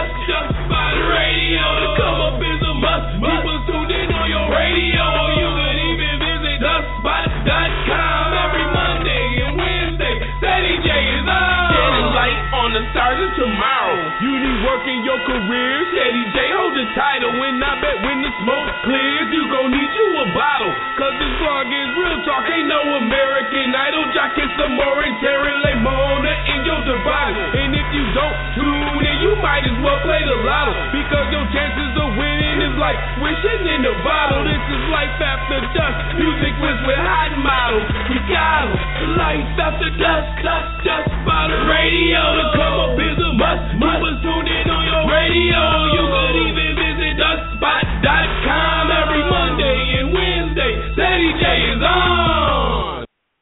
just by the radio. To come up is a must. Keep us tuned in on your radio. You can even visit thespot.com every Monday and Wednesday. Ceddy J is on. Shedding light on the stars of tomorrow. You need work in your career. Ceddy J hold the title. And I bet when the smoke clears, you gon' need you a bottle. Cause this blog is real talk. Ain't no American Idol. Jockin' some more and tearing Lemona in your device. And if you don't tune in, you might as well play the lotto. Because your chances of winning is like wishing in a bottle. This is Life After Dusk. Music with hot models. We got 'em. Life After Dusk. Just by the radio. To come up is a must. Keep us tuned in on your radio. You could even visit thespot.com every Monday and Wednesday. Ceddy J is on.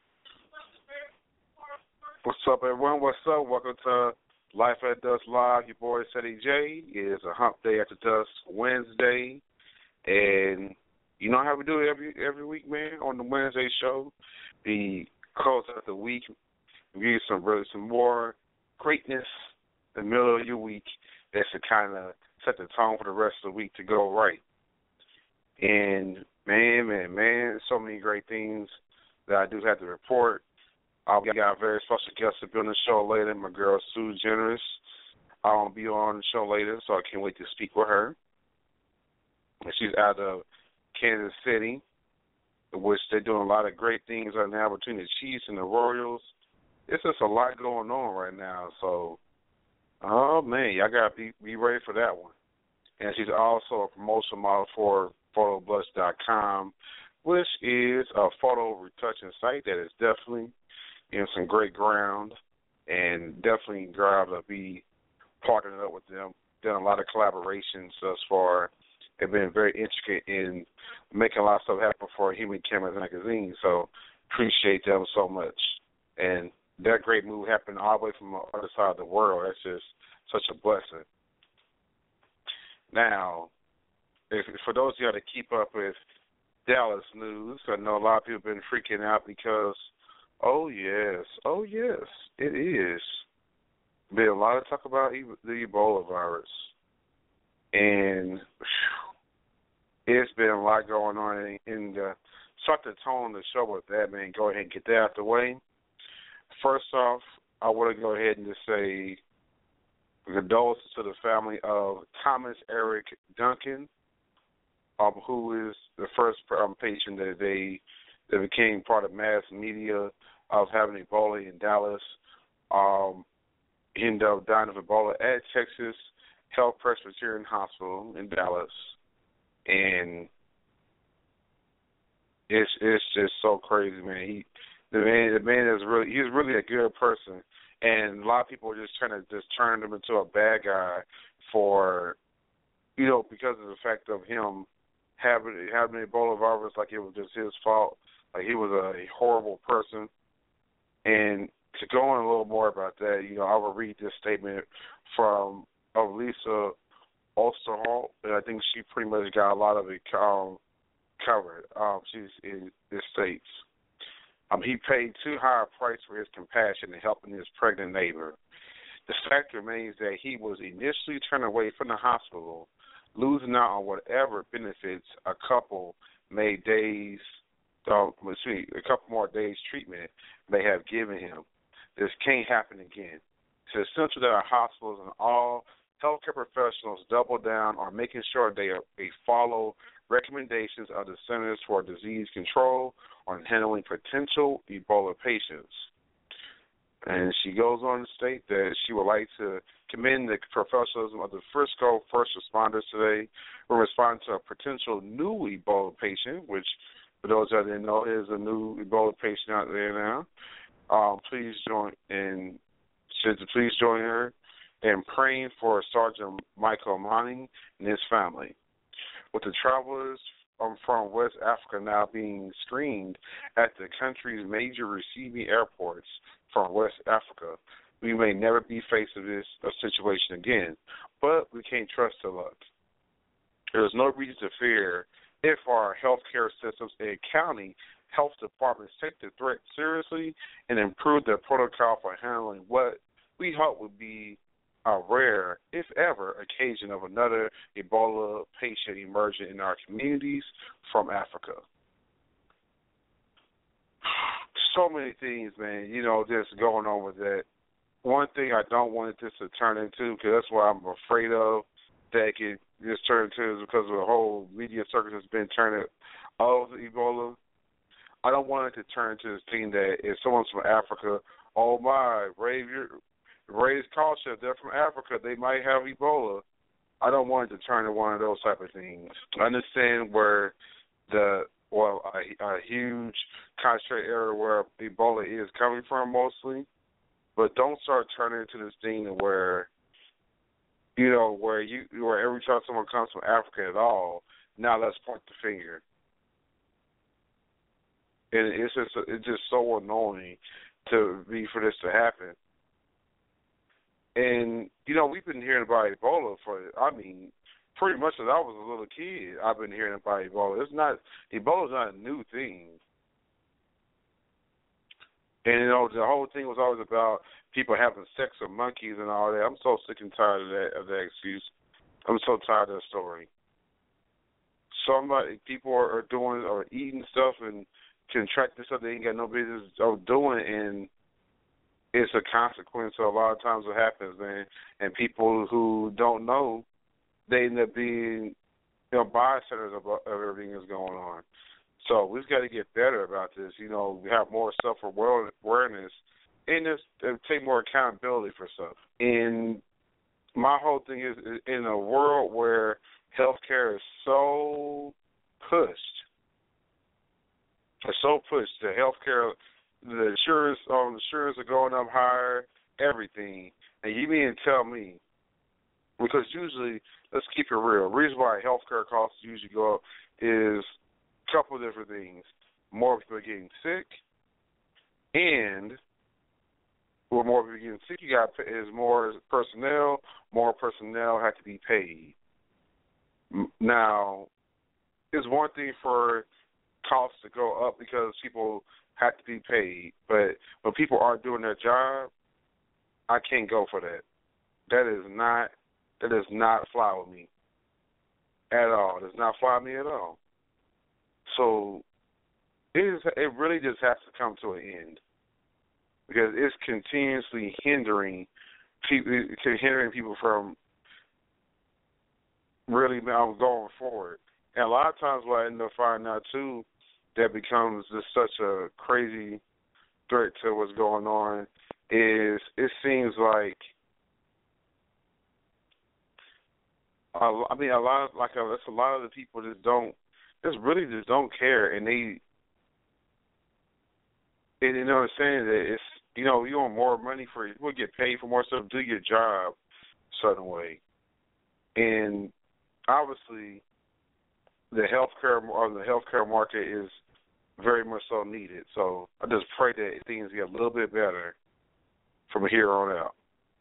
What's up, everyone? What's up? Welcome to Life at Dusk Live. Your boy Ceddy J. It is a Hump Day After Dusk Wednesday, and you know how we do it every week, man. On the Wednesday show, we close out the week, we give you some more greatness in the middle of your week. That's to kind of set the tone for the rest of the week to go right. And man, so many great things that I do have to report. We got a very special guest to be on the show later, my girl Sue Generous. I'll be on the show later, so I can't wait to speak with her. And she's out of Kansas City, which they're doing a lot of great things right now between the Chiefs and the Royals. It's just a lot going on right now, so, oh, man, y'all got to be ready for that one. And she's also a promotional model for PhotoBlush.com, which is a photo retouching site that is definitely in some great ground, and definitely glad to be partnering up with them. Done a lot of collaborations thus far. They've been very intricate in making a lot of stuff happen for Human Cameras Magazine, so appreciate them so much. And that great move happened all the way from the other side of the world. That's just such a blessing. Now, for those of you that keep up with Dallas news, I know a lot of people have been freaking out because Oh yes, it is. Been a lot of talk about the Ebola virus, and it's been a lot going on. And start the tone of the show with that, man. Go ahead and get that out the way. First off, I want to go ahead and just say condolences to the family of Thomas Eric Duncan, who is the first patient that became part of mass media of having Ebola in Dallas. He ended up dying of Ebola at Texas Health Presbyterian Hospital in Dallas. And it's just so crazy, man. The man is he's really a good person. And a lot of people are just trying to turn him into a bad guy for, because of the fact of him having Ebola virus, like it was just his fault. Like he was a horrible person. And to go on a little more about that, I will read this statement from Lisa Osterholt, and I think she pretty much got a lot of it covered. It states, he paid too high a price for his compassion and helping his pregnant neighbor. The fact remains that he was initially turned away from the hospital, losing out on whatever benefits a couple more days treatment may have given him. This can't happen again. It's essential that our hospitals and all healthcare professionals double down on making sure they follow recommendations of the Centers for Disease Control on handling potential Ebola patients. And she goes on to state that she would like to commend the professionalism of the Frisco first responders today who responded to a potential new Ebola patient, which, for those that didn't know, is a new Ebola patient out there now. Please join her in praying for Sergeant Michael Manning and his family. With the travelers from West Africa now being screened at the country's major receiving airports from West Africa, we may never be faced with this situation again, but we can't trust the luck. There is no reason to fear if our healthcare systems and county health departments take the threat seriously and improve their protocol for handling what we hope would be a rare, if ever, occasion of another Ebola patient emerging in our communities from Africa. So many things, man, just going on with that. One thing I don't want this to turn into, because that's what I'm afraid of, that it could just turn into, is because of the whole media circus that's been turning of Ebola. I don't want it to turn into this thing that if someone's from Africa, oh my, raise caution, if they're from Africa, they might have Ebola. I don't want it to turn into one of those type of things. I understand where a huge concentrated area where Ebola is coming from mostly, but don't start turning into this thing where, where every time someone comes from Africa at all, now let's point the finger. And it's just so annoying for this to happen. And, we've been hearing about Ebola pretty much since I was a little kid. I've been hearing about Ebola. Ebola's not a new thing. And, the whole thing was always about people having sex with monkeys and all that. I'm so sick and tired of that excuse. I'm so tired of that story. People are doing or eating stuff and contracting stuff they ain't got no business of doing, and it's a consequence of a lot of times what happens, man. And people who don't know, they end up being bystanders of everything that's going on. So we've got to get better about this. We have more self-awareness and just take more accountability for stuff. And my whole thing is, in a world where healthcare is so pushed, the healthcare, the insurance are going up higher, everything. And you mean to tell me, because usually, let's keep it real, the reason why healthcare costs usually go up is a couple of different things. More people are getting sick, and with more people getting sick, is more personnel. More personnel have to be paid. Now, it's one thing for costs to go up because people have to be paid, but when people aren't doing their job, I can't go for that. That does not fly with me at all. It does not fly with me at all. So it really just has to come to an end, because it's continuously hindering people from really going forward. And a lot of times what I end up finding out, too, that becomes just such a crazy threat to what's going on is it seems like, a lot of the people really don't care, and they, and you know what I'm saying, that it's, you want more money for it, you will get paid for more stuff, do your job a certain way. And obviously the healthcare market is very much so needed. So I just pray that things get a little bit better from here on out.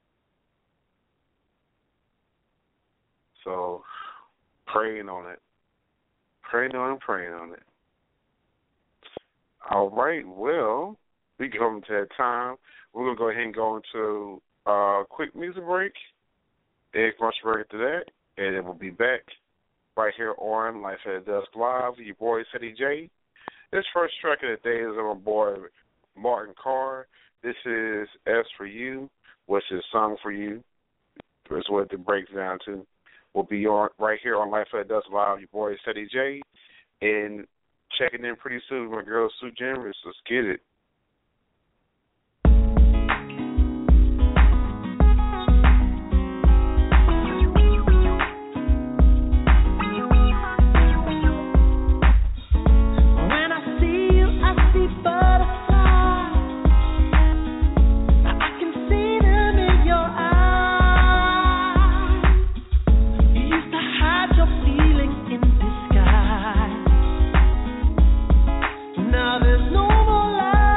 So praying on it. Praying on it. All right, well, we come to that time. We're going to go ahead and go into a quick music break. And commercial break after that, and then we'll be back right here on Life at Dusk Live with your boy, Ceddy J. This first track of the day is of my boy, Martin Carr. This is S for You, which is Song for You. That's what it breaks down to. We'll be on right here on Life at Dusk Live with your boy, Ceddy J. And checking in pretty soon with my girl, Sue Generous. Let's get it. Now there's no more lies.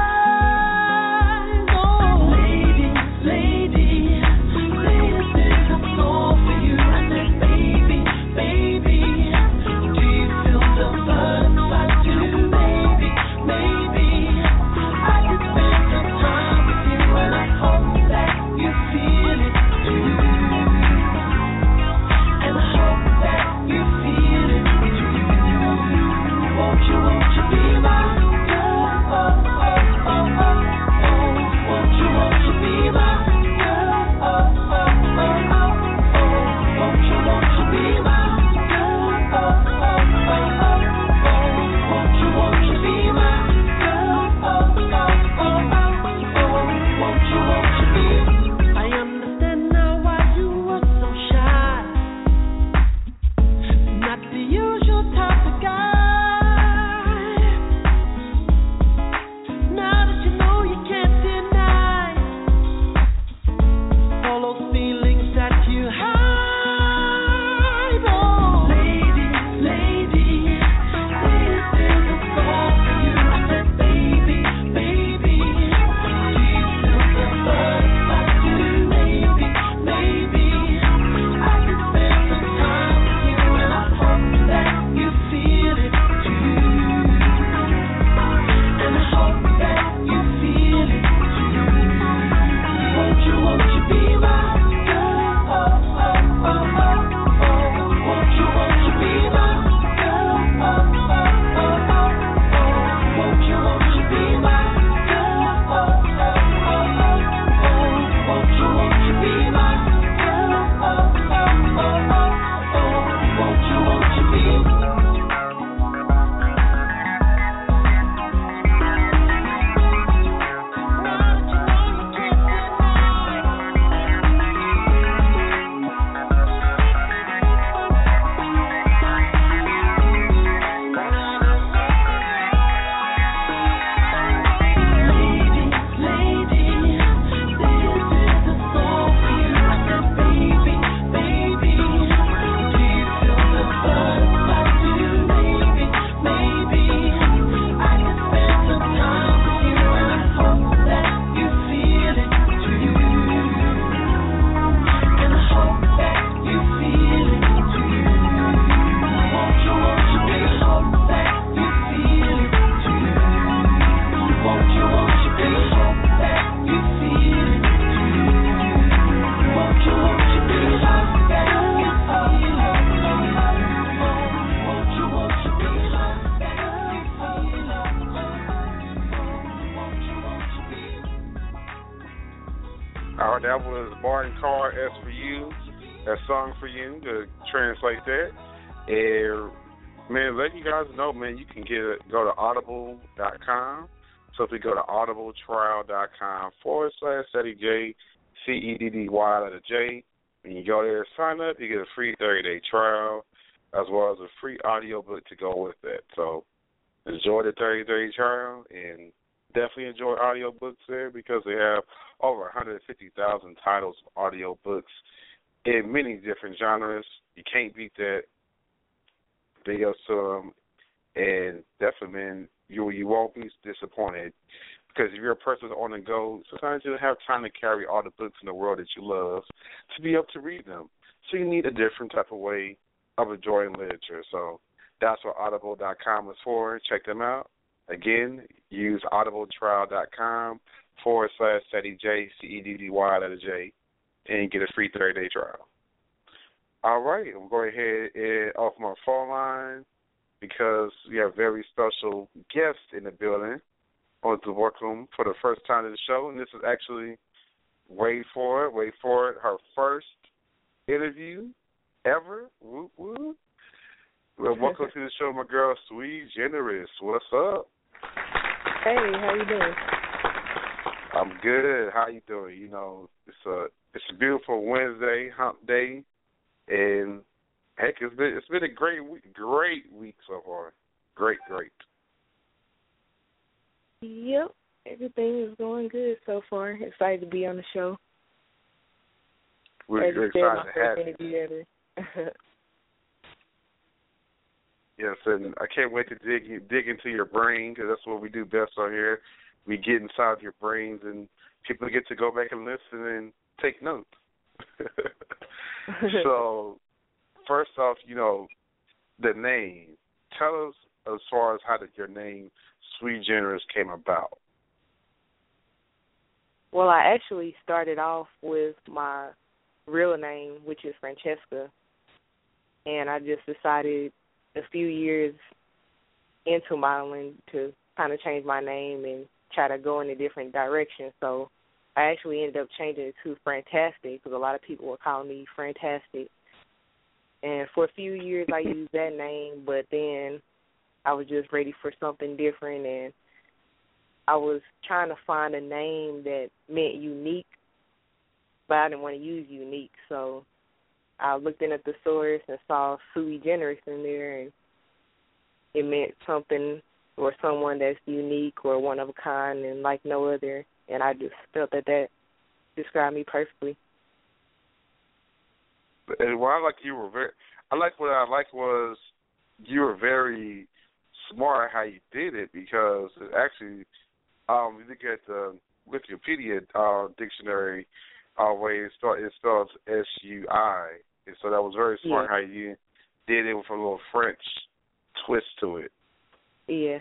that was Martin Carr, S for You, that song for you, to translate that. And, man, let you guys know, man, you can go to audible.com. So if you go to audibletrial.com/SettieJ, CEDDY, when you go there and sign up, you get a free 30-day trial as well as a free audiobook to go with that. So enjoy the 30-day trial and definitely enjoy audiobooks there because they have over 150,000 titles of audiobooks in many different genres. You can't beat that. Videos to them, and definitely, man, you won't be disappointed because if you're a person on the go, sometimes you don't have time to carry all the books in the world that you love to be able to read them. So you need a different type of way of enjoying literature. So that's what audible.com is for. Check them out. Again, use audibletrial.com/SettieJ, CEDDY, and get a free 30-day trial. All right, I'm going ahead and off my phone line because we have a very special guest in the building. I want to welcome for the first time to the show, and this is actually, wait for it, her first interview ever. Whoop, whoop. Well, welcome to the show, my girl, Sweet Generous. What's up? Hey, how you doing? I'm good. How you doing? You know, it's a beautiful Wednesday, hump day, and heck, it's been a great week so far. Great. Yep, everything is going good so far. Excited to be on the show. We're excited to have you. Ever. Yes, and I can't wait to dig into your brain because that's what we do best on here. We get inside your brains, and people get to go back and listen and take notes. So, first off, you know, the name. Tell us as far as how did your name, Sweet Generous, came about. Well, I actually started off with my real name, which is Francesca, and I just decided a few years into modeling to kind of change my name and try to go in a different direction. So I actually ended up changing it to Fantastic because a lot of people were calling me Fantastic. And for a few years I used that name, but then I was just ready for something different, and I was trying to find a name that meant unique, but I didn't want to use unique. So I looked in at the source and saw Sweet Generous in there, and it meant something or someone that's unique or one of a kind and like no other, and I just felt that described me perfectly. And what I like you were very smart how you did it because it actually, you look at the Wikipedia dictionary, way it spells SUI. And so that was very smart how you did it with a little French twist to it. Yeah.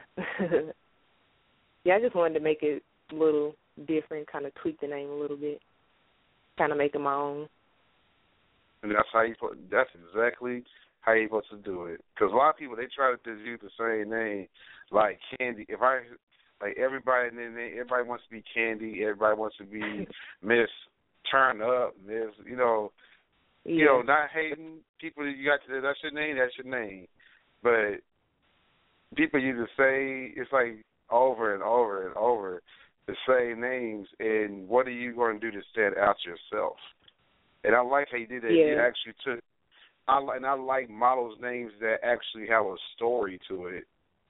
I just wanted to make it a little different, kind of tweak the name a little bit, kind of make it my own. And that's exactly how you're supposed to do it. Because a lot of people, they try to just use the same name, like Candy. Everybody wants to be Candy. Everybody wants to be Miss Turn Up. Miss, not hating people. That's your name. But people used to say it's like over and over and over the same names. And what are you going to do to stand out yourself? And I like how you did that. Yeah. You actually took. I like models' names that actually have a story to it.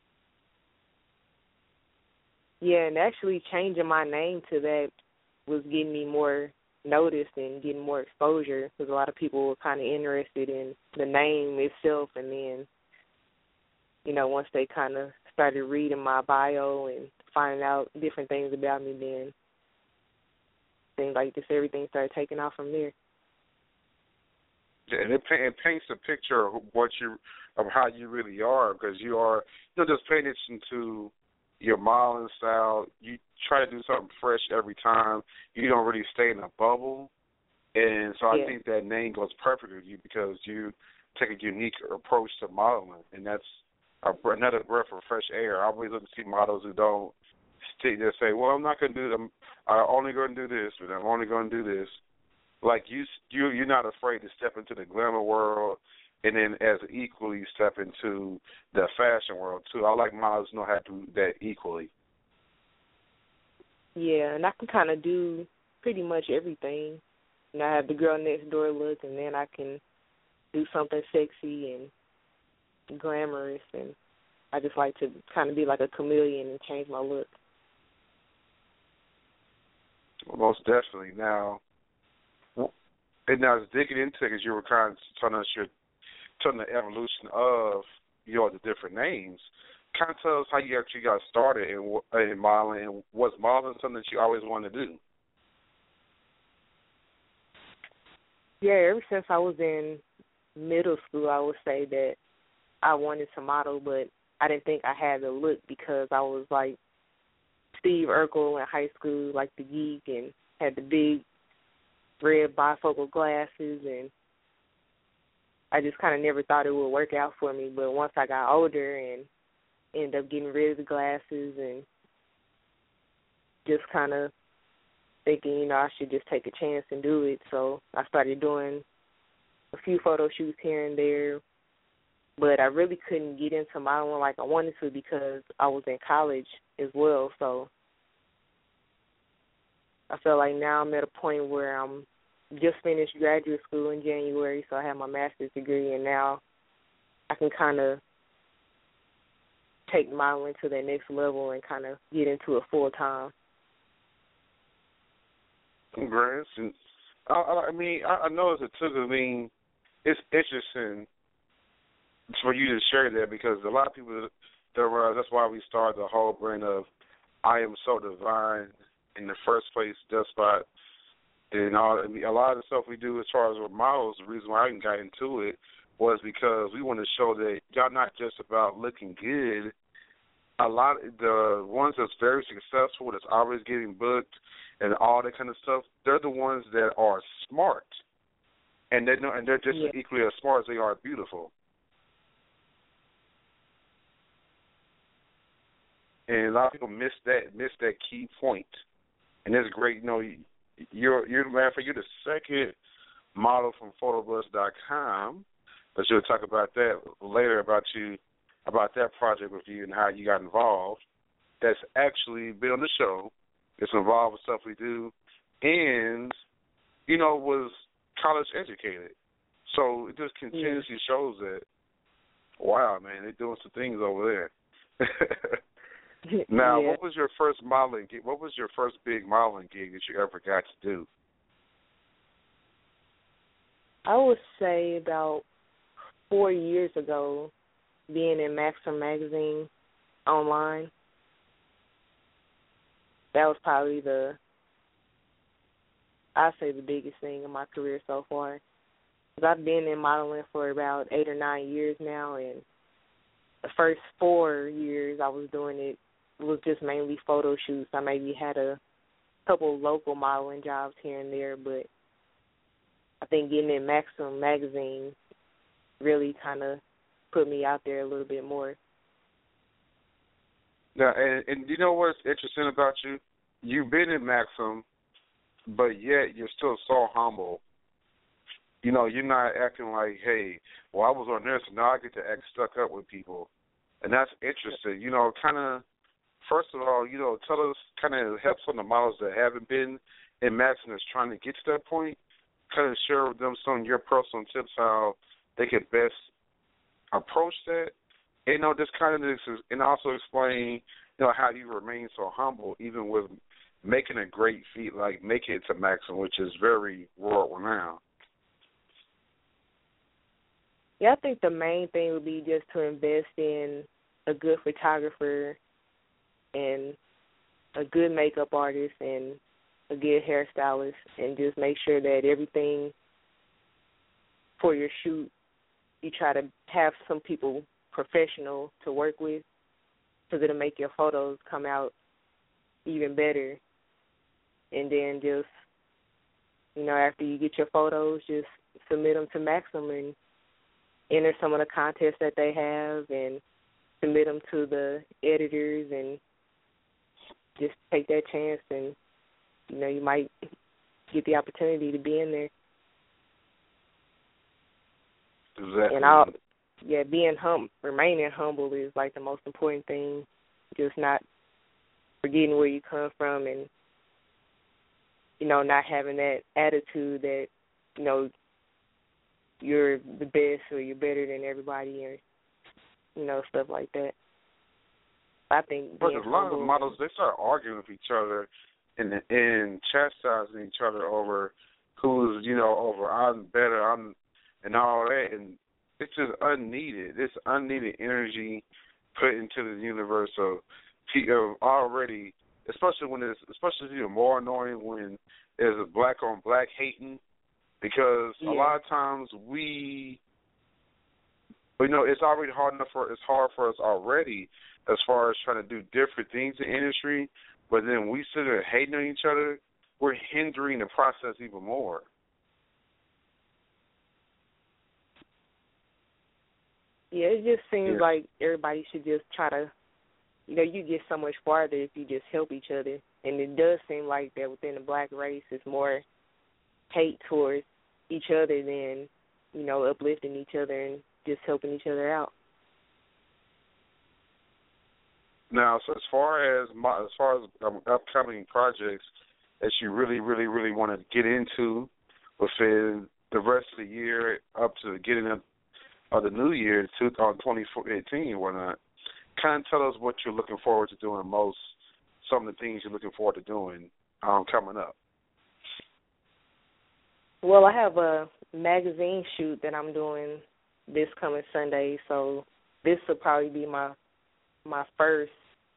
Yeah, and actually changing my name to that was getting me more noticed and getting more exposure because a lot of people were kind of interested in the name itself, and then, once they kind of started reading my bio and finding out different things about me, then things like this, everything started taking off from there. And it paints a picture of how you really are, because you're just paying attention to your modeling style. You try to do something fresh every time. You don't really stay in a bubble, and so I think that name goes perfect with you because you take a unique approach to modeling, and that's another breath of fresh air. I always look to see models who don't stick there, say, "Well, I'm not going to do them. I'm only going to do this, but I'm only going to do this." like you're not afraid to step into the glamour world, and then as equally step into the fashion world too. I like models know how to do that equally. Yeah, and I can kind of do pretty much everything. And I have the girl next door look, and then I can do something sexy and glamorous, and I just like to kind of be like a chameleon and change my look. Well, most definitely. Now, and now digging into it, because you were kind of telling us telling the evolution of the different names. Kind of tell us how you actually got started in modeling, and was modeling something that you always wanted to do? Yeah, ever since I was in middle school, I would say that I wanted to model, but I didn't think I had the look because I was like Steve Urkel in high school, like the geek, and had the big red bifocal glasses, and I just kind of never thought it would work out for me. But once I got older and ended up getting rid of the glasses and just kind of thinking, I should just take a chance and do it. So I started doing a few photo shoots here and there, but I really couldn't get into modeling like I wanted to because I was in college as well. So I feel like now I'm at a point where I'm just finished graduate school in January, so I have my master's degree, and now I can kind of take modeling to that next level and kind of get into it full time. Congrats. And I mean, I know it's it's interesting for you to share that, because a lot of people, that's why we started the whole brand of I Am So Divine in the first place, Despot. And a lot of the stuff we do as far as with models, the reason why I even got into it was because we want to show that y'all not just about looking good. A lot of the ones that's very successful, that's always getting booked and all that kind of stuff, they're the ones that are smart. And they're just as equally as smart as they are beautiful. And a lot of people miss that key point. And it's great, you're the second model from PhotoBuzz.com, but you'll talk about that later about that project with you and how you got involved. That's actually been on the show. It's involved with stuff we do, and was college educated. So it just continuously shows that, wow, man, they're doing some things over there. Now, what was your first modeling gig? What was your first big modeling gig that you ever got to do? I would say about 4 years ago, being in Maxim magazine online. That was probably the biggest thing in my career so far. 'Cause I've been in modeling for about 8 or 9 years now, and the first 4 years I was doing it was just mainly photo shoots. I maybe had a couple local modeling jobs here and there, but I think getting in Maxim magazine really kind of put me out there a little bit more. Now, and you know what's interesting about you? You've been in Maxim, but yet you're still so humble. You're not acting like, hey, well, I was on there, so now I get to act stuck up with people. And that's interesting. Kind of, first of all, tell us, kind of help some of the models that haven't been in Maxim that's trying to get to that point, kind of share with them some of your personal tips how they could best approach that. And, just kind of and also explain, how you remain so humble, even with making a great feat, like making it to Maxim, which is very world-renowned. Yeah, I think the main thing would be just to invest in a good photographer and a good makeup artist and a good hairstylist, and just make sure that everything for your shoot, you try to have some people professional to work with, because it'll make your photos come out even better. And then just, after you get your photos, just submit them to Maxim and enter some of the contests that they have and submit them to the editors, and just take that chance, and, you might get the opportunity to be in there. Exactly. And remaining humble is like the most important thing. Just not forgetting where you come from, and not having that attitude that you're the best or you're better than everybody, or stuff like that. I think but being a lot humble, of models, they start arguing with each other and chastising each other over who's over I'm better, and all that, and it's just unneeded. It's unneeded energy put into the universe of already, especially even more annoying when there's a black on black hating, because a lot of times it's already hard for us already as far as trying to do different things in the industry, but then we sit there hating on each other, we're hindering the process even more. Yeah, it just seems like everybody should just try to, you get so much farther if you just help each other. And it does seem like that within the black race, it's more hate towards each other than, uplifting each other and just helping each other out. Now, so as far as upcoming projects that you really, really, really want to get into within the rest of the year up to the beginning of the new year, 2018 and whatnot, kind of tell us what you're looking forward to doing most, some of the things you're looking forward to doing coming up. Well, I have a magazine shoot that I'm doing this coming Sunday, so this will probably be my first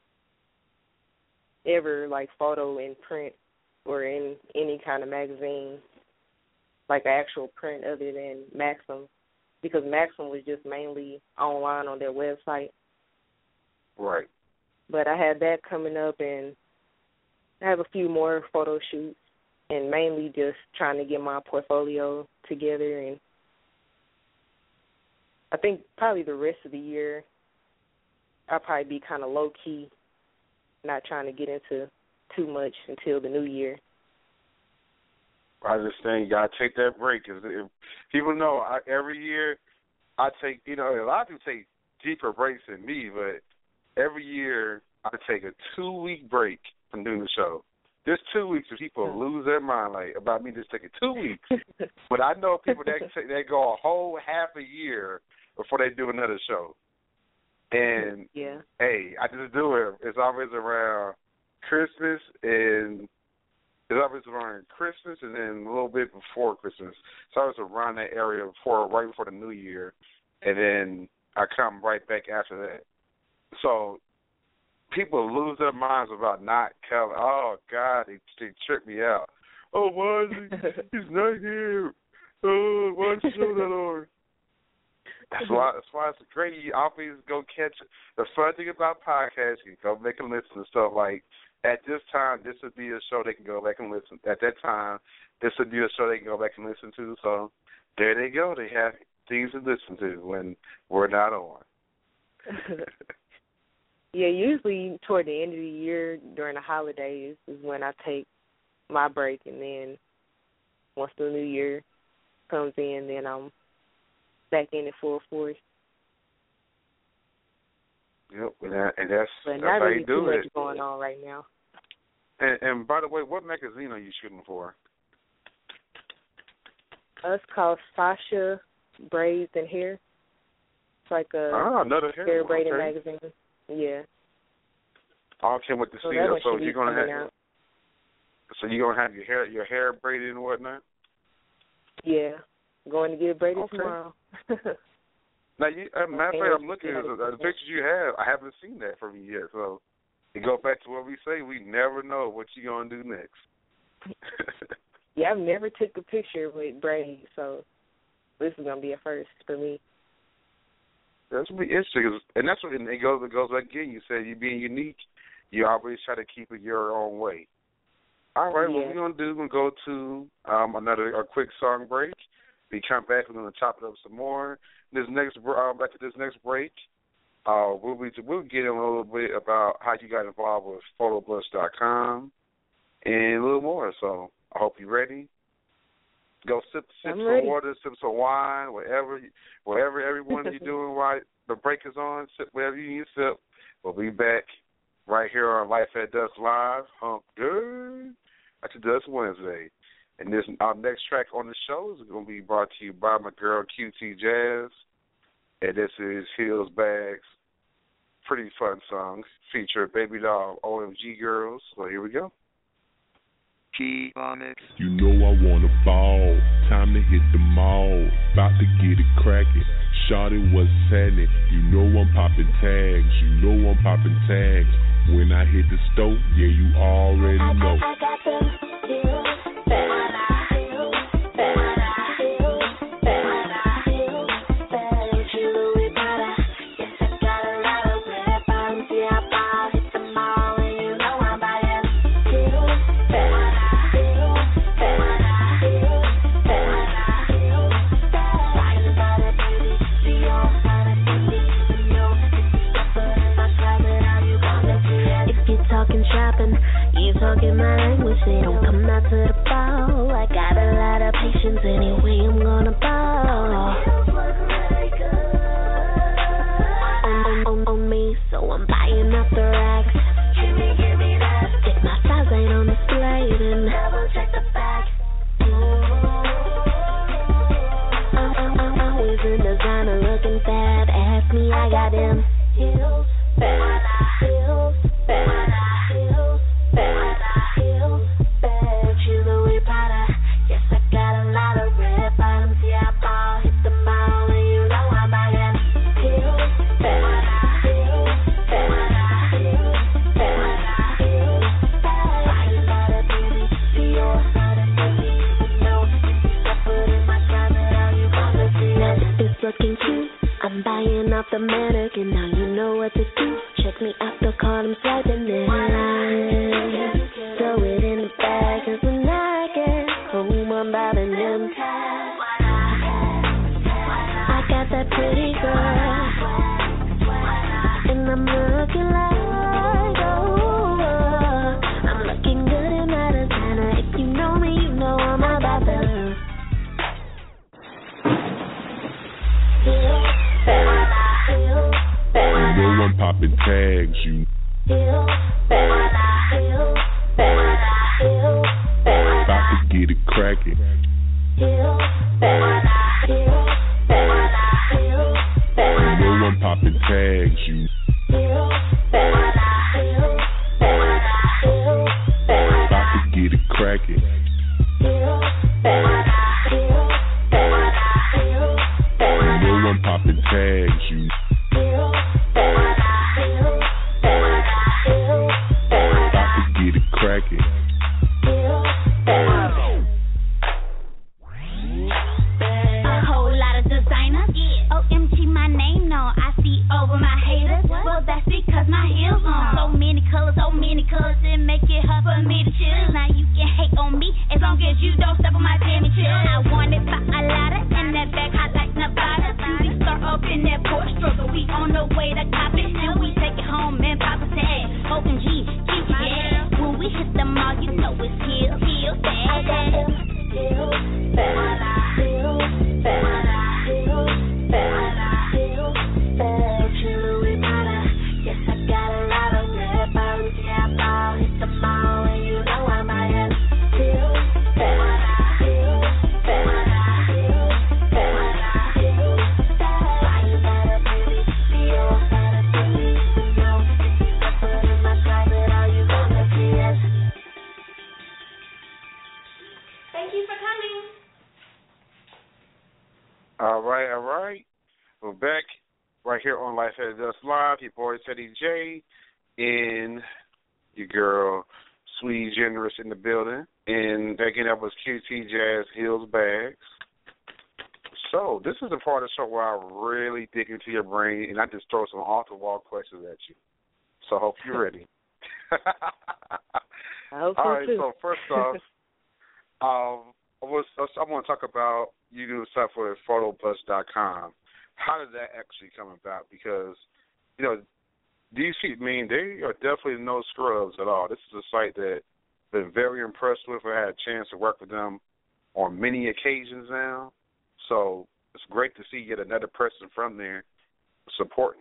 ever photo in print or in any kind of magazine, like an actual print other than Maxim, because Maxim was just mainly online on their website. Right. But I had that coming up, and I have a few more photo shoots, and mainly just trying to get my portfolio together. And I think probably the rest of the year I'll probably be kind of low-key, not trying to get into too much until the new year. I understand. You got to take that break. Cause people know every year I take, a lot of people take deeper breaks than me, but every year I take a 2-week break from doing the show. There's 2 weeks where people lose their mind about me just taking 2 weeks. But I know people that go a whole half a year before they do another show. And, hey, I just do it. It's always around Christmas and then a little bit before Christmas. So I was around that area right before the new year, and then I come right back after that. So people lose their minds about not coming. Oh, God, they trip me out. Oh, why is he's not here? Oh, why is the show not on? That's why it's great. You always go catch it. The fun thing about podcasts, you go back and listen to stuff like, at this time, this would be a show they can go back and listen. At that time, this would be a show they can go back and listen to. So there they go. They have things to listen to when we're not on. Yeah, usually toward the end of the year during the holidays is when I take my break, and then once the new year comes in, then I'm back in it full force. Yep, and that's not how really you do too it. much going on right now. And by the way, what magazine are you shooting for? It's called Sasha Braids and Hair. It's like another hair braiding magazine. Yeah. I can't wait to see that. So you're gonna have. So you're gonna have your hair braided and whatnot. Yeah, going to get it braided tomorrow. Now, matter of fact, I'm looking at the pictures you have. I haven't seen that from you yet. So, to go back to what we say, we never know what you're going to do next. Yeah, I've never took a picture with braids, so this is going to be a first for me. That's going to be interesting. And that's what it goes back again. You said you're being unique. You always try to keep it your own way. All right, what we're going to do, we're going to go to a quick song break. We come back, we're going to chop it up some more. After this next break, we'll get in a little bit about how you got involved with photoblush.com and a little more. So I hope you're ready. Go sip some water, sip some wine, whatever everyone is doing while the break is on, sip whatever you need to sip. We'll be back right here on Life at Dusk Live. Hump Good. After Dusk Wednesday. And this our next track on the show is going to be brought to you by my girl QT Jazz. And this is Heels Bags. Pretty fun song. Feature Baby Doll, OMG Girls. So here we go. Keep on it. You know I wanna ball. Time to hit the mall. About to get it crackin'. Shawty, what's happening? You know I'm popping tags. You know I'm popping tags. When I hit the stove, yeah, you already know. I got them heels bags. You talking my language, they don't come out to the ball. I got a lot of patience anyway, I'm gonna ball. On me, so I'm buying up the racks. Give me that. If my size ain't on display, then double check the back. I'm always in designer looking fab. Ask me, I got them heels back. Heels back. Looking cute, I'm buying off the mannequin. Now you know what to do. Check me out, the call, I'm swiping in. Throw it in the bag, cause when I get home, I'm bobbing them tags. I got that pretty girl, and I'm looking like, oh, I'm looking good in my designer. If you know me, you know I'm about that. You know I'm popping tags, you about to get it crackin'. You know I'm popping tags, you about to get it crackin'. You know I'm popping tags, you about to get it crackin'. A whole lot of designer. OMG, my name, no. I see over my haters. Well, that's because my heels on. So many colors, it make it hard for me to choose. Now you can hate on me as long as you don't step on my Jimmy Choo. I want it by a ladder and that back hot like Nevada. We start up in that Porsche struggle. We on the way to cop it, then we take it home and pop a tag. OMG, yeah. When we hit the mall, you know it's heels, bag. I got them heels, bag. Yes, I got a lot of red bottoms. Yeah, I ball, hit the mall, and you know I'm out here. Heels, bag. Thank you for coming. All right. We're back right here on Life at Dusk Live. Your boy Teddy J and your girl Sweet Generous in the building. And again, that was QT Jazz Heels Bags. So this is the part of the show where I really dig into your brain and I just throw some off-the-wall questions at you. So I hope you're ready. I hope so, all right, too. so first off, I want to talk about you do stuff with photobus.com. How did that actually come about? Because, you know, DC, they are definitely no scrubs at all. This is a site that been very impressed with. I had a chance to work with them on many occasions now. So it's great to see yet another person from there supporting.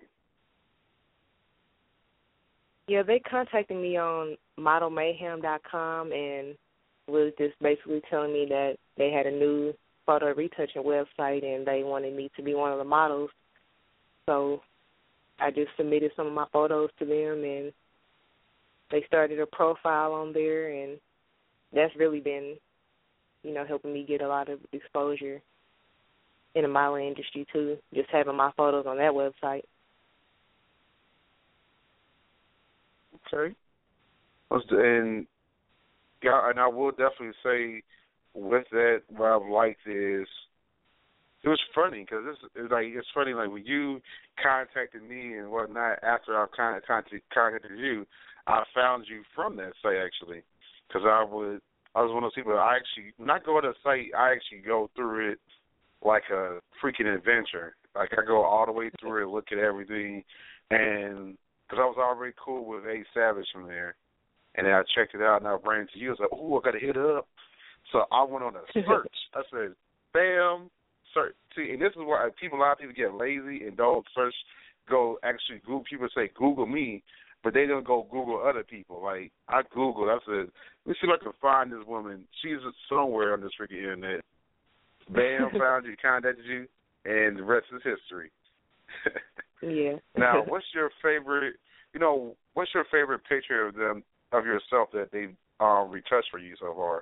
Yeah, they contacted me on modelmayhem.com and was just basically telling me that they had a new photo retouching website and they wanted me to be one of the models. So I just submitted some of my photos to them, and they started a profile on there, and that's really been, helping me get a lot of exposure in the modeling industry too, just having my photos on that website. Okay. And I will definitely say with that, what I've liked is it was funny because it's funny like when you contacted me and whatnot after I contacted you, I found you from that site actually because I was one of those people that when I go to a site, I actually go through it like a freaking adventure. Like I go all the way through it, look at everything, and because I was already cool with A Savage from there. And then I checked it out, and I ran into you. I was like, oh, I got to hit it up. So I went on a search. I said, bam, search. See, and this is where a lot of people get lazy and don't search, go actually Google. People say, Google me, but they don't go Google other people. Like, I Googled. I said, let me see if I can find this woman. She's somewhere on this freaking internet. Bam, found you, contacted you, and the rest is history. Yeah. Now, what's your favorite picture of yourself that they've retouched for you so far?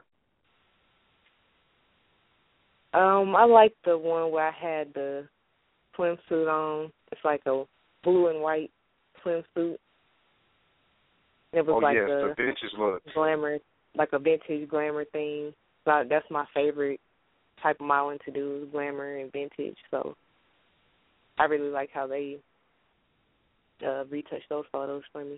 I like the one where I had the swimsuit on. It's like a blue and white swimsuit. It was the vintage look. Glamour, like a vintage glamour thing. So that's my favorite type of modeling to do, is glamour and vintage. So I really like how they retouch those photos for me.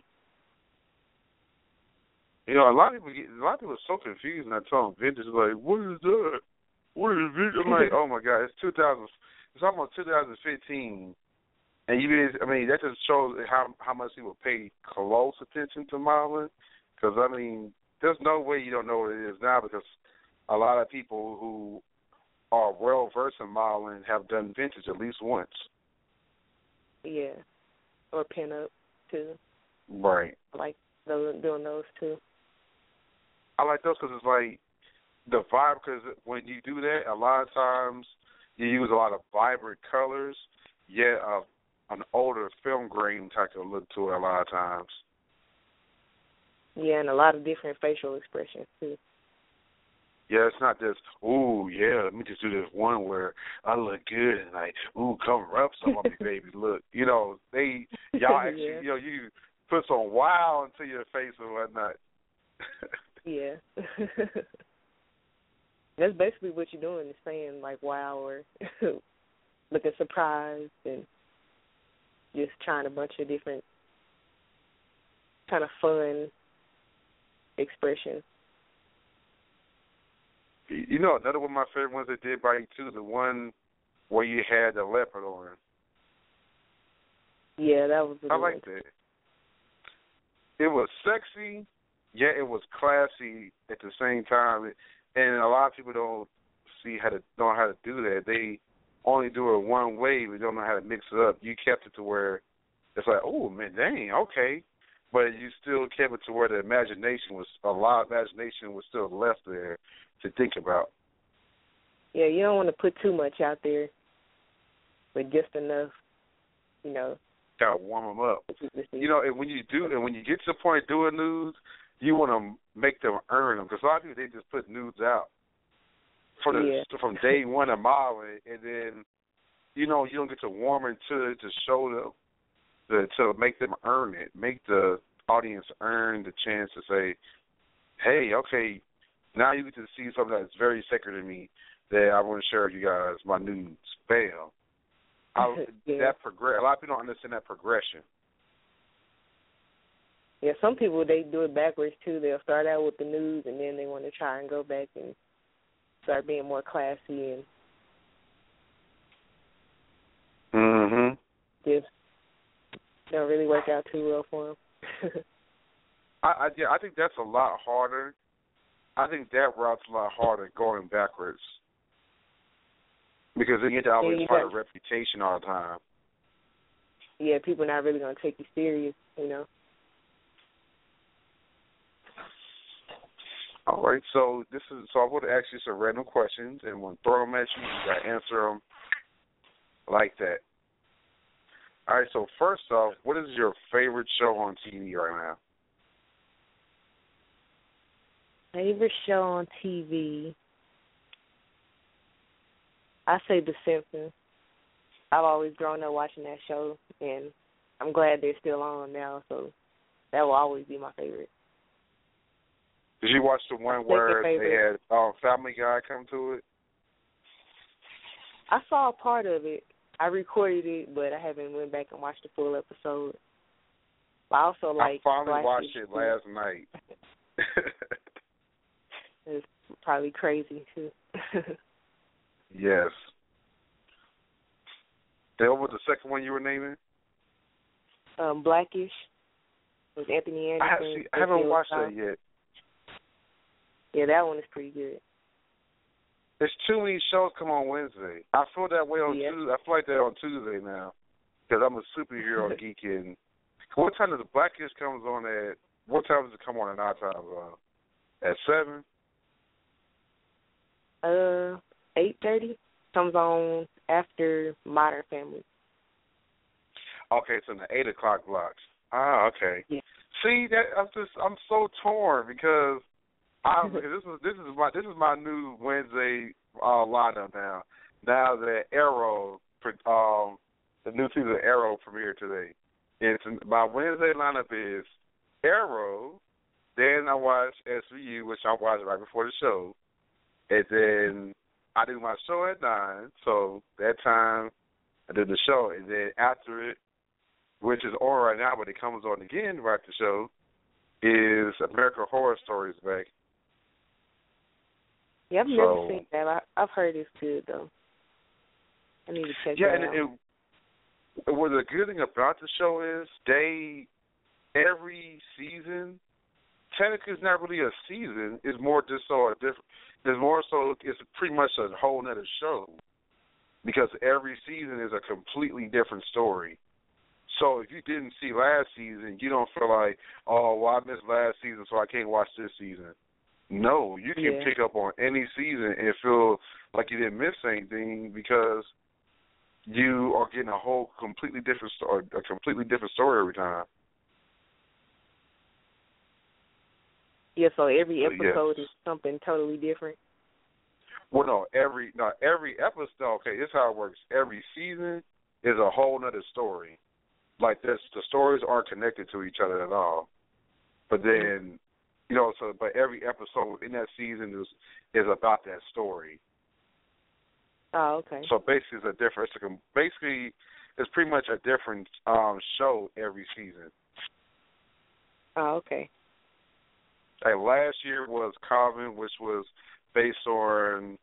A lot of people are so confused when I tell them vintage. Like, what is that? What is vintage? I'm like, oh my God, it's almost 2015, and that just shows how much people pay close attention to modeling. Because there's no way you don't know what it is now, because a lot of people who are well versed in modeling have done vintage at least once. Yeah, or pin up too. Right. I like doing those too. I like those because it's like the vibe, because when you do that, a lot of times you use a lot of vibrant colors, yet an older film grain type of look to it a lot of times. Yeah, and a lot of different facial expressions too. Yeah, it's not just, ooh, yeah, let me just do this one where I look good and like, ooh, cover up some of me, baby, look. Y'all actually, you put some wow into your face and whatnot. Yeah. That's basically what you're doing, is saying like wow or looking surprised and just trying a bunch of different kind of fun expressions. Another one of my favorite ones that did by you too, the one where you had the leopard on. Yeah, that was the I liked it. It was sexy, yet it was classy at the same time. And a lot of people don't know how to do that. They only do it one way. We don't know how to mix it up. You kept it to where it's like, oh man, dang, okay. But you still kept it to where a lot of imagination was still left there to think about. Yeah, you don't want to put too much out there, but just enough, Gotta warm them up. And when you get to the point of doing nudes, you want to make them earn them, because a lot of people, they just put nudes out from day one of modeling, and then you don't get to warm into it to show them, to make them earn it, make the audience earn the chance to say, hey, okay, now you get to see something that's very sacred to me that I want to share with you guys, my nudes. Bam. A lot of people don't understand that progression. Yeah, some people, they do it backwards too. They'll start out with the nudes and then they want to try and go back and start being more classy, and just don't really work out too well for them. I think that's a lot harder I think that route's a lot harder going backwards because then you have to always fight a reputation all the time. Yeah, people not really gonna take you serious, you know. All right, so I'm going to ask you some random questions, and when throw them at you, you got to answer them like that. All right, so first off, what is your favorite show on TV right now? Favorite show on TV? I say The Simpsons. I've always grown up watching that show, and I'm glad they're still on now, so that will always be my favorite. Did you watch the one where they had Family Guy come to it? I saw a part of it. I recorded it, but I haven't went back and watched the full episode. I also like. I finally watched it last night. It's probably crazy too. Yes. Then what was the second one you were naming? Blackish. With Anthony Anderson. I haven't watched that yet. Yeah, that one is pretty good. There's too many shows come on Wednesday. I feel that way on Tuesday. I feel like that on Tuesday now because I'm a superhero geek. And what time does the Blackish comes on at? What time does it come on in our time zone? At 7? 8:30. Comes on after Modern Family. Okay, it's in the 8 o'clock blocks. Ah, okay. Yeah. See, I'm so torn because this is my new Wednesday lineup now. Now that Arrow, the new season of Arrow premiered today. And my Wednesday lineup is Arrow. Then I watch SVU, which I watch right before the show, and then I do my show at 9. So that time I do the show, and then after it, which is on right now, but it comes on again right after the show, is American Horror Stories back. Yeah, I've never seen that. I've heard it's good, though. I need to check that out. Yeah, and what the good thing about the show is every season, technically it's not really a season, it's more just so different. There's more so, it's pretty much a whole nother show because every season is a completely different story. So if you didn't see last season, you don't feel like, oh, well, I missed last season, so I can't watch this season. No, you can pick up on any season and feel like you didn't miss anything because you are getting a whole completely different story every time. Yeah, so every episode is something totally different. Well, no, every episode. Okay, this is how it works. Every season is a whole nother story. Like this, the stories aren't connected to each other at all. But then, but every episode in that season is about that story. Oh, okay. So basically, it's pretty much a different show every season. Oh, okay. Like last year was Calvin, which was based on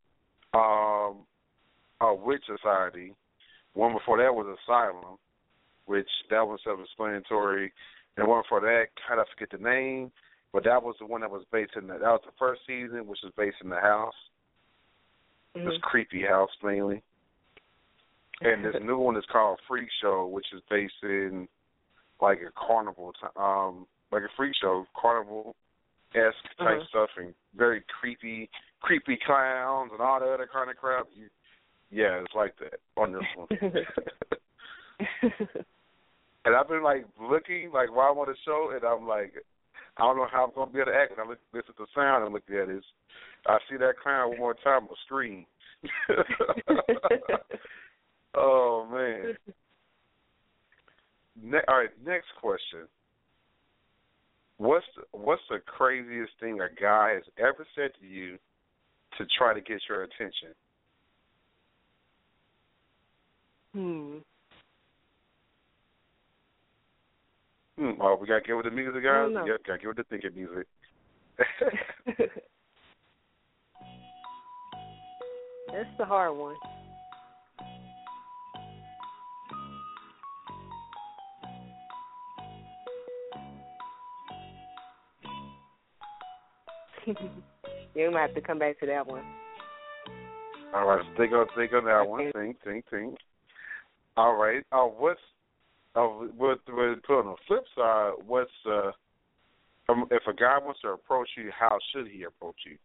a witch society. One before that was Asylum, which that was self-explanatory. And one before that, kind of forget the name, but that was the one that was based in that was the first season, which was based in the house. Mm-hmm. This creepy house mainly. And this new one is called Freak Show, which is based in like a carnival, like a freak show, carnival-esque type stuff, and very creepy clowns and all the other kind of crap. Yeah, it's like that on this one. And I've been like looking like while I'm on the show, and I'm like, I don't know how I'm gonna be able to act. And I listen to the sound and look at it. I see that clown one more time, I'll scream. Oh man. All right, next question. What's the craziest thing a guy has ever said to you to try to get your attention? Oh, we gotta get with the music, guys. Yep, gotta get with the thinking music. That's the hard one. Yeah, we might have to come back to that one. All right, think on that one. Think. All right. What's with put on the flip side? What's if a guy wants to approach you, how should he approach you?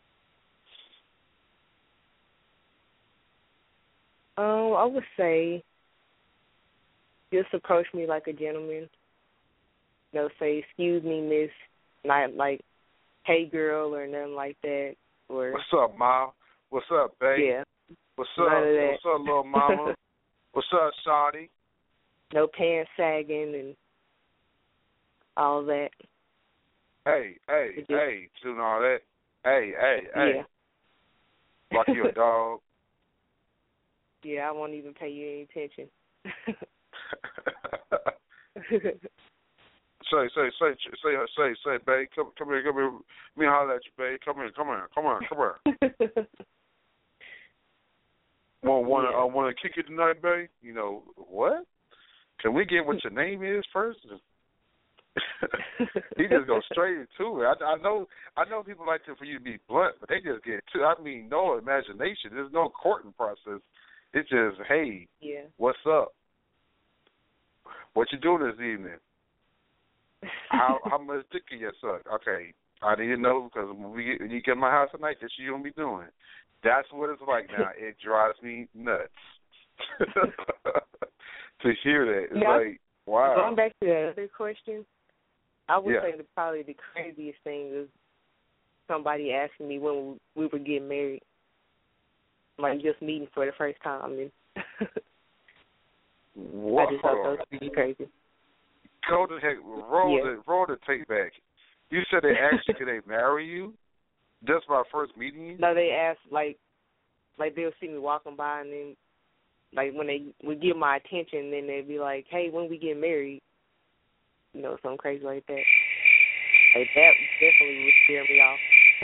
I would say just approach me like a gentleman. You know, say, excuse me, miss, not like, hey, girl, or nothing like that. Or what's up, Ma? What's up, babe? Yeah. What's up? What's up, little mama? What's up, shawty? No pants sagging and all that. Hey, doing all that. Hey. Yeah. Like you a dog. Yeah, I won't even pay you any attention. Say, babe, come here. Let me holler at you, babe. Come here. Want to kick it tonight, babe? You know what? Can we get what your name is first? He just goes straight into it. I know people like for you to be blunt, but they just get no imagination. There's no courting process. It's just, hey, What's up? What you doing this evening? How much dick can you suck? Okay, I need to know because when you get in my house tonight, that's what you're going to be doing. That's what it's like now. It drives me nuts to hear that. It's like, wow. Going back to the other question, I would say probably the craziest thing is somebody asking me when we were getting married. Like just meeting for the first time. And I just thought that was pretty crazy. Go to heck, roll the tape back. You said they asked you, could they marry you? Just by first meeting you? No, they asked, like they'll see me walking by and then, like, when they would give my attention, then they'd be like, hey, when we get married? You know, something crazy like that. Like, that definitely would scare me off.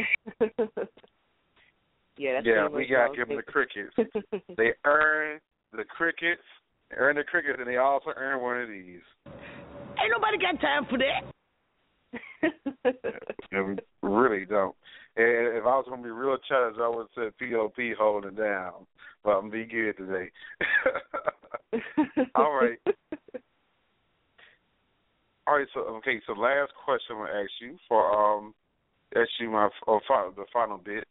We got to give them the crickets. They earn the crickets, and they also earn one of these. Ain't nobody got time for that. We really don't. And if I was going to be real challenged, I would have said P.O.P. holding it down. But I'm being good today. All right. So last question I'm going to ask you the final bit.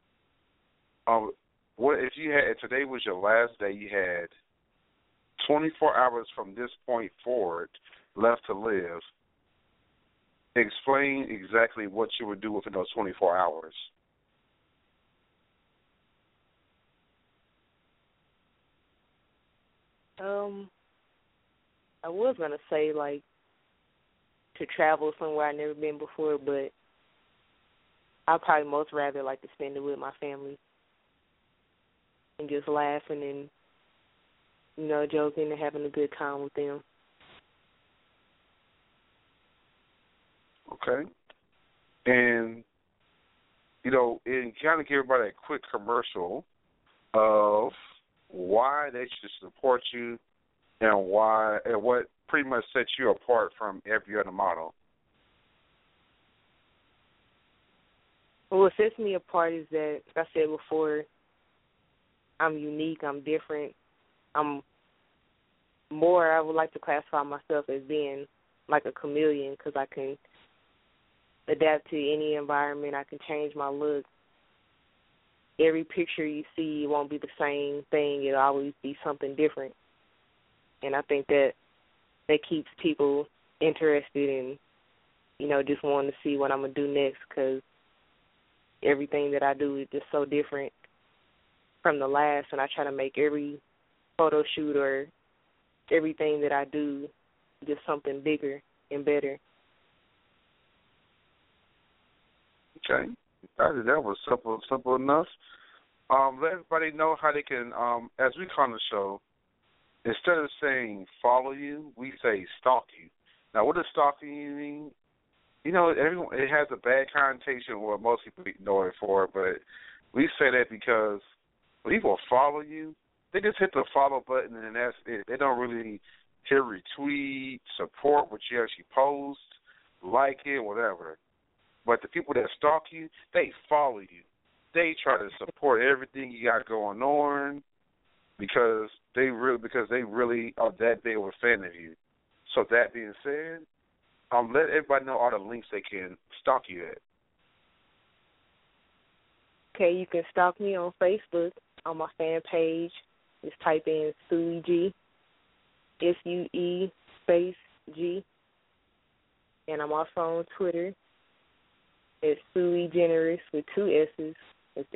What if you had, today was your last day, you had 24 hours from this point forward left to live, explain exactly what you would do within those 24 hours. I was going to say, like, to travel somewhere I've never been before, but I'd probably most rather like to spend it with my family and just laughing and, you know, joking and having a good time with them. Okay. And, you know, and kind of give everybody a quick commercial of why they should support you and why and what pretty much sets you apart from every other model. Well, what sets me apart is that, like I said before, I'm unique, I'm different. I would like to classify myself as being like a chameleon because I can adapt to any environment. I can change my look. Every picture you see won't be the same thing. It'll always be something different. And I think that keeps people interested in, you know, just wanting to see what I'm going to do next because everything that I do is just so different from the last, and I try to make every photo shoot or everything that I do just something bigger and better. Okay. That was simple enough. Let everybody know how they can, as we call the show, instead of saying follow you, we say stalk you. Now, what does stalking mean? You know, it has a bad connotation, what most people know it for, but we say that because when people follow you, they just hit the follow button and that's it. They don't really hit retweet, support what you actually post, like it, whatever. But the people that stalk you, they follow you. They try to support everything you got going on because they really are that big of a fan of you. So that being said, let everybody know all the links they can stalk you at. Okay, you can stalk me on Facebook on my fan page. Just type in Suey G, SUE space G. And I'm also on Twitter. It's Suey Generous with 2 S's. It's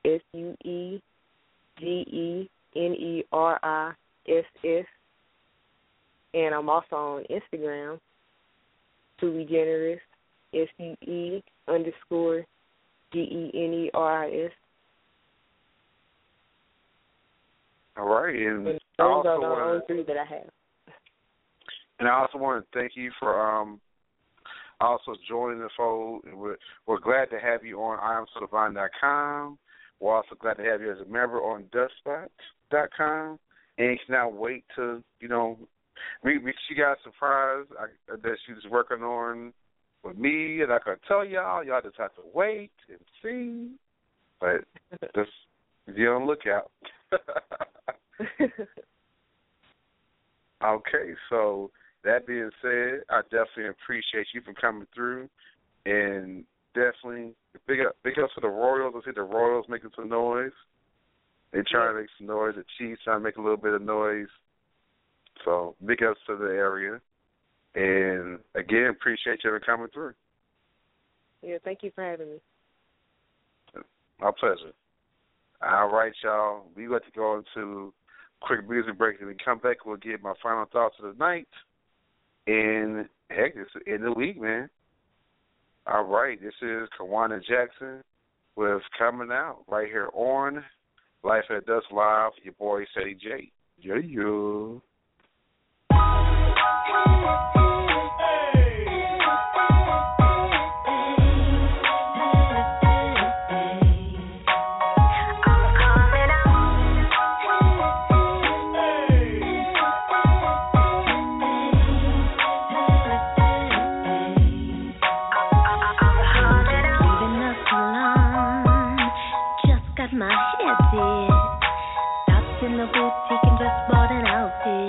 SUEGENERISS. And I'm also on Instagram, Suey Generous, SUE_GENERIS. All right, and those I also are the only 3 that I have. And I also want to thank you for also joining the fold. We're glad to have you on IamSoDivine.com. We're also glad to have you as a member on Dustspot.com. And you cannot wait to, she got a surprise that she's working on with me, and I can tell y'all just have to wait and see. But just be on the lookout. Okay, so that being said, I definitely appreciate you for coming through, and definitely big ups to the Royals. I see the Royals making some noise. They're trying to make some noise. The Chiefs trying to make a little bit of noise. So big ups to the area, and again, appreciate you for coming through. Yeah, thank you for having me. My pleasure. All right, y'all. We got to go into a quick music break, and we come back. We'll give my final thoughts of the night. And, heck, it's the end of the week, man. All right, this is Kawana Jackson with Coming Out right here on Life at Dusk Live. Your boy, Ceddy J. Yeah. My head did. Stopped in the boutique and just bought an outfit.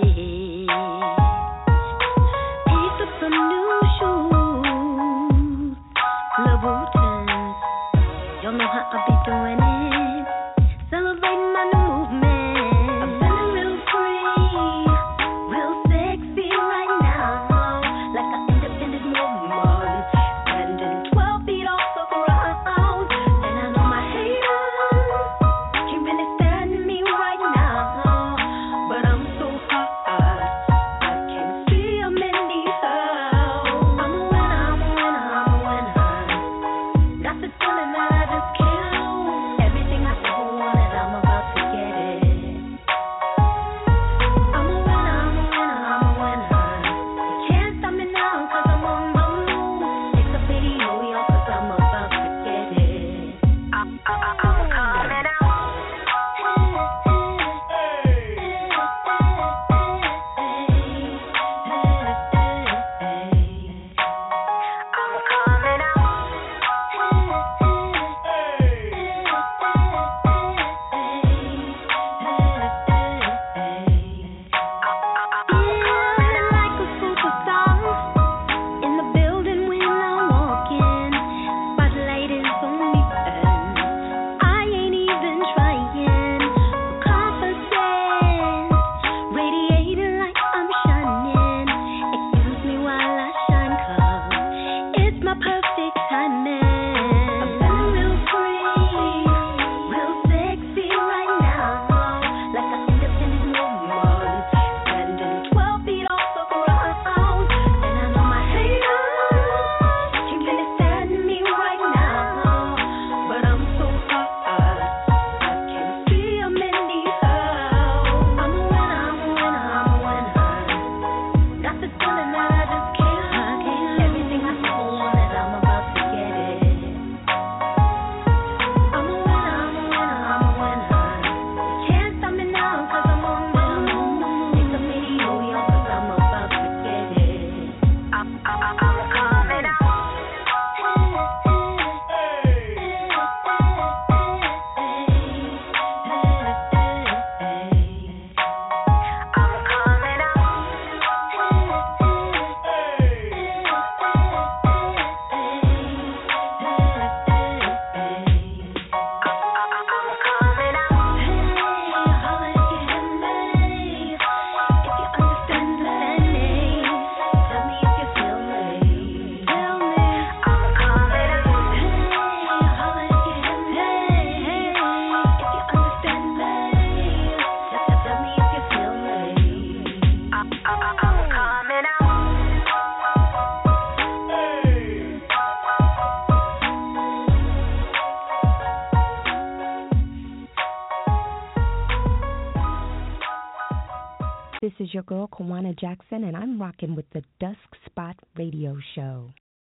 is your girl, Kawana Jackson, and I'm rocking with the Dusk Spot Radio Show.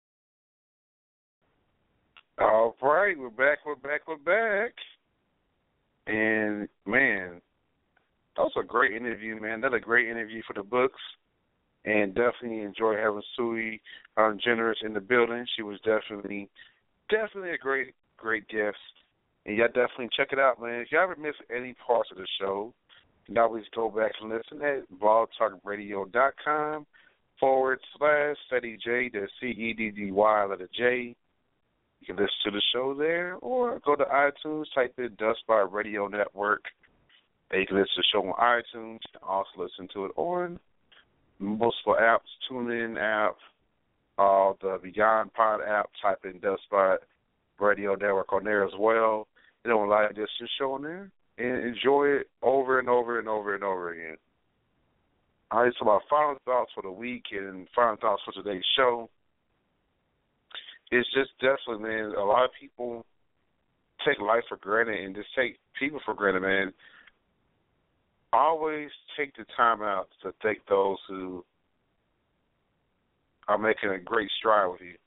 All right, we're back. And, man, that was a great interview, man. Another great interview for the books. And definitely enjoy having Sui Generous in the building. She was definitely a great guest. And y'all definitely check it out, man. If y'all ever miss any parts of the show, you can always go back and listen at blogtalkradio.com/SteadyJ, that's CEDDY, You can listen to the show there, or go to iTunes, type in Dusk Spot Radio Network. And you can listen to the show on iTunes. You can also listen to it on multiple apps, TuneIn app, the Beyond Pod app, type in Dusk Spot Radio Network on there as well. You don't allow you just show on there and enjoy it over and over and over and over again. All right, so my final thoughts for the week and final thoughts for today's show. It's just definitely, man, a lot of people take life for granted and just take people for granted, man. Always take the time out to thank those who are making a great stride with you.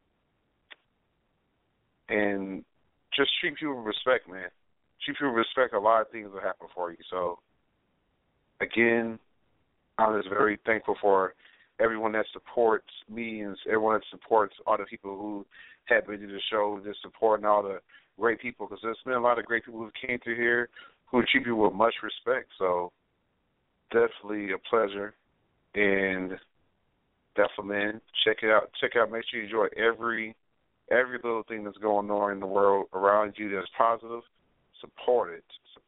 And just treat people with respect, man. Treat people with respect. A lot of things will happen for you. So, again, I'm just very thankful for everyone that supports me and everyone that supports all the people who have been to the show, just supporting all the great people, because there's been a lot of great people who came through here who treat you with much respect. So, definitely a pleasure. And definitely, man, check it out. Make sure you enjoy every little thing that's going on in the world around you that's positive. Support it.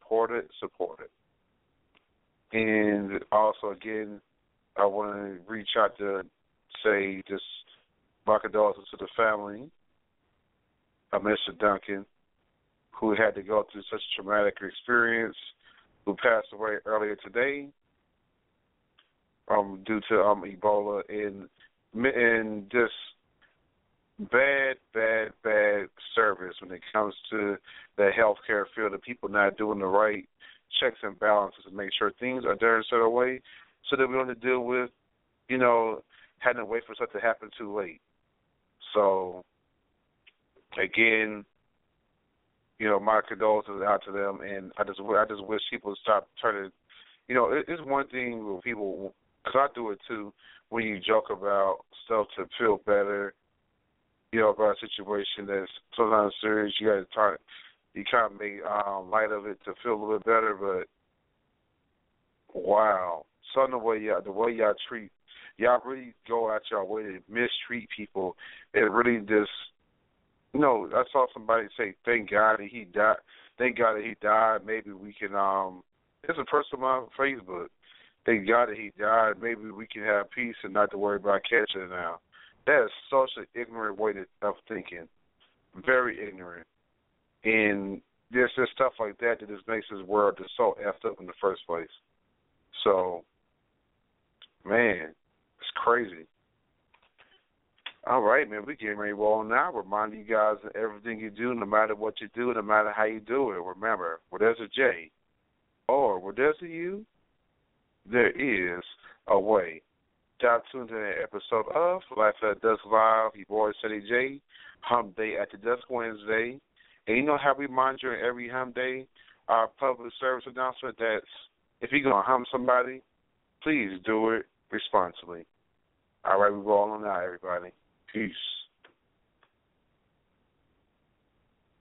And also, again, I want to reach out to say just my condolences to the family of Mr. Duncan, who had to go through such a traumatic experience, who passed away earlier today due to Ebola and just bad service when it comes to the healthcare field, the people not doing the right checks and balances to make sure things are done a certain way so that we don't have to deal with, having to wait for something to happen too late. So, again, my condolences out to them, and I just wish people would stop turning. It's one thing when people, because I do it too, when you joke about stuff to feel better, about a situation that's sometimes serious, you kind of make light of it to feel a little bit better. But wow, the way y'all treat, y'all really go out y'all way to mistreat people. It really just, I saw somebody say, "Thank God that he died. Thank God that he died. Maybe we can." There's a person on Facebook. Thank God that he died. Maybe we can have peace and not to worry about catching it now. That is such an ignorant way of thinking. Very ignorant. And there's just stuff like that just makes this world just so effed up in the first place. So, man, it's crazy. All right, man, we're getting ready to roll now. Remind you guys that everything you do, no matter what you do, no matter how you do it, remember, where there's a J or where there's a U, there is a way. Y'all tuned in to an episode of Life at Dusk Live, your boy Steady J, Hump Day at the Dusk Wednesday. And you know how we remind you every Hump Day, our public service announcement, that's if you're going to hump somebody, please do it responsibly. All right, we roll on now, everybody. Peace.